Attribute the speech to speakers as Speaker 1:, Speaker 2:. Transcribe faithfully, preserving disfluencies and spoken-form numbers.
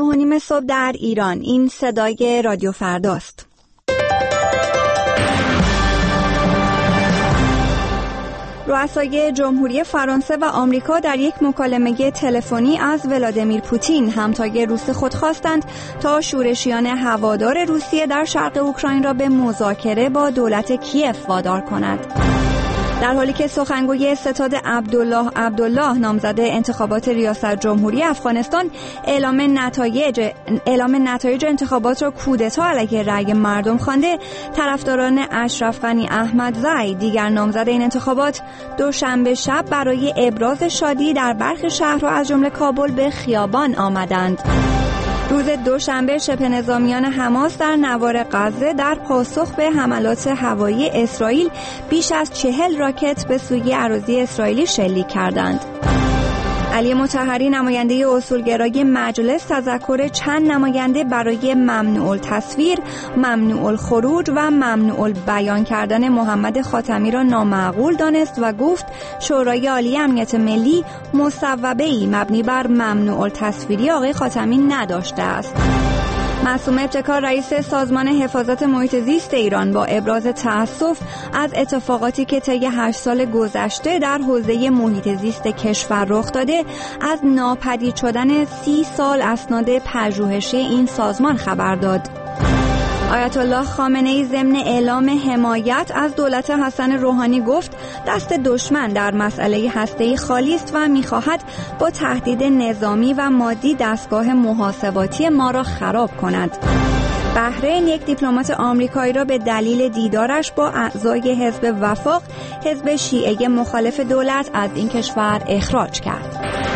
Speaker 1: و نیم صبح در ایران. این صدای رادیو فرداست. رؤسای جمهوری فرانسه و آمریکا در یک مکالمه تلفنی از ولادیمیر پوتین، همتای روس خود خواستند تا شورشیان هوادار روسیه در شرق اوکراین را به مذاکره با دولت کیف وادار کند. در حالی که سخنگوی ستاد عبدالله عبدالله نامزد انتخابات ریاست جمهوری افغانستان اعلام نتایج اعلام نتایج انتخابات را کودتا علیه رأی مردم خوانده، طرفداران اشرف غنی احمدزی دیگر نامزد این انتخابات دوشنبه شب برای ابراز شادی در برخی شهرها از جمله کابل به خیابان آمدند. روز دوشنبه شبه نظامیان حماس در نوار غزه در پاسخ به حملات هوایی اسرائیل بیش از چهل راکت به سوی اراضی اسرائیلی شلیک کردند. علی مطهری نماینده اصولگرای مجلس تذکر چند نماینده برای ممنوع التصویر، ممنوع الخروج و ممنوع البیان کردن محمد خاتمی را نامعقول دانست و گفت شورای عالی امنیت ملی مصوبه‌ای مبنی بر ممنوع التصویری آقای خاتمی نداشته است. معصومه ابتکار رئیس سازمان حفاظت محیط زیست ایران با ابراز تأسف از اتفاقاتی که طی هشت سال گذشته در حوزه محیط زیست کشور رخ داده، از ناپدید شدن سی سال اسناد پژوهشی این سازمان خبر داد. آیت الله خامنه‌ای ضمن اعلام حمایت از دولت حسن روحانی گفت دست دشمن در مسئله هسته‌ای خالی است و می‌خواهد با تهدید نظامی و مادی دستگاه محاسباتی ما را خراب کند. بحرین یک دیپلمات آمریکایی را به دلیل دیدارش با اعضای حزب وفاق، حزب شیعه مخالف دولت، از این کشور اخراج کرد.